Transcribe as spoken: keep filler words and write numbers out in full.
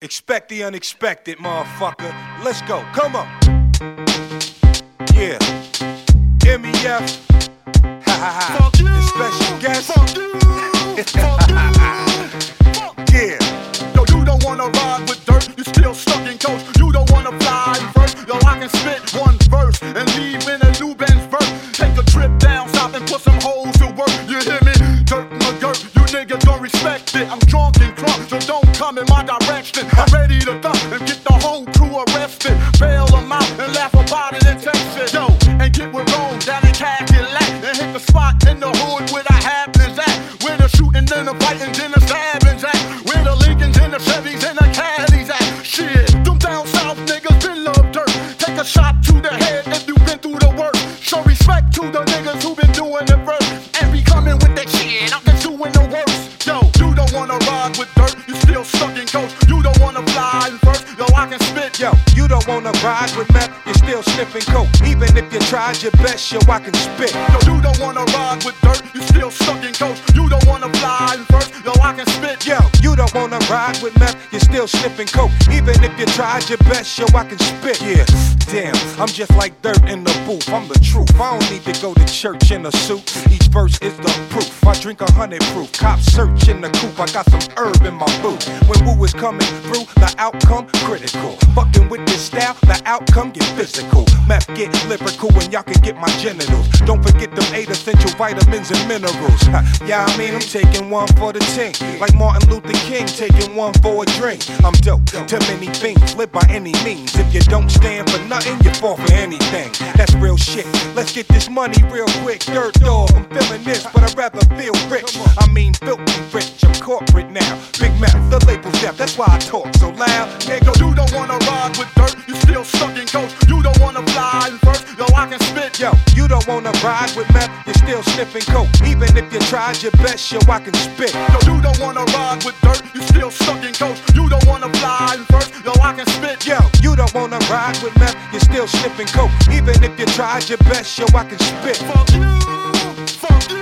Expect the unexpected, motherfucker. Let's go, come on. Yeah, M E F. Ha ha ha. Fuck you. The special guest. Fuck you. Fuck you. Yeah. Yo, you don't wanna ride with dirt, you still stuck in coach. You don't wanna fly first. Yo, I can spit one verse and leave in a new Benz verse. Take a trip down south and put some hoes to work. You hear me? Dirt my dirt, you niggas don't respect it. I'm drunk and crunk, so don't come in my direction. I'm ready to dump and get the whole crew arrested. Bail them out and laugh about it and text it. Yo, and get with Rome down in Cadillac and hit the spot in the hood where the happens at. Where the shooting and the fighting and the stabbings at. Where the Lincolns and the Chevys and the Caddies at. Shit, them down south niggas been love dirt. Take a shot to the head if you been through the work. Show respect to the niggas who been doing the first. And be coming with that shit, I'm just doing the worst. Yo, you don't wanna ride with dirt, you still stuck in coach. You don't wanna fly in first, yo, I can spit. Yo, you don't wanna ride with meth, you're still sniffing coke. Even if you tried your best, yo, I can spit. Yo, you don't wanna ride with dirt, you still stuck in coach. You don't wanna fly in first, yo, I can spit. Yo, you don't wanna ride with meth, you're still sniffing coke. Even if you tried your best, yo, I can spit. Yeah, damn, I'm just like dirt in the booth. I'm the truth. I don't need to go to church in a suit. Each verse is the proof. I drink a hundred proof. Cops search in the coop. I got some herb in my boot. When woo is coming through, the outcome critical. Fucking with this style, the outcome get physical. Meth get lyrical, and y'all can get my genitals. Don't forget them eight essential vitamins and minerals. Yeah, I mean I'm taking one for the team, like Martin Luther King taking one for a drink. I'm dope to many things, live by any means. If you don't stand for nothing, you fall for anything. That's real shit. Let's get this money real quick. Dirt dog, I'm feeling this, but I'd rather feel rich. I mean filthy rich. I'm corporate now. Big mouth, the label's deaf. That's why I talk so loud. Nigga, you don't wanna ride with dirt, you still stuck in coach. You don't wanna fly in first, yo, I can spit. Yo, you don't wanna ride with meth, you're still sniffing coke. Even if you tried your best, yo, I can spit. Yo, you don't wanna ride with dirt, you still stuck in coach. You don't wanna fly in first, yo, I can spit. Yo, you don't wanna ride with meth, you're still sniffing coke. Even if you tried your best, yo, I can spit. Fuck you, fuck you.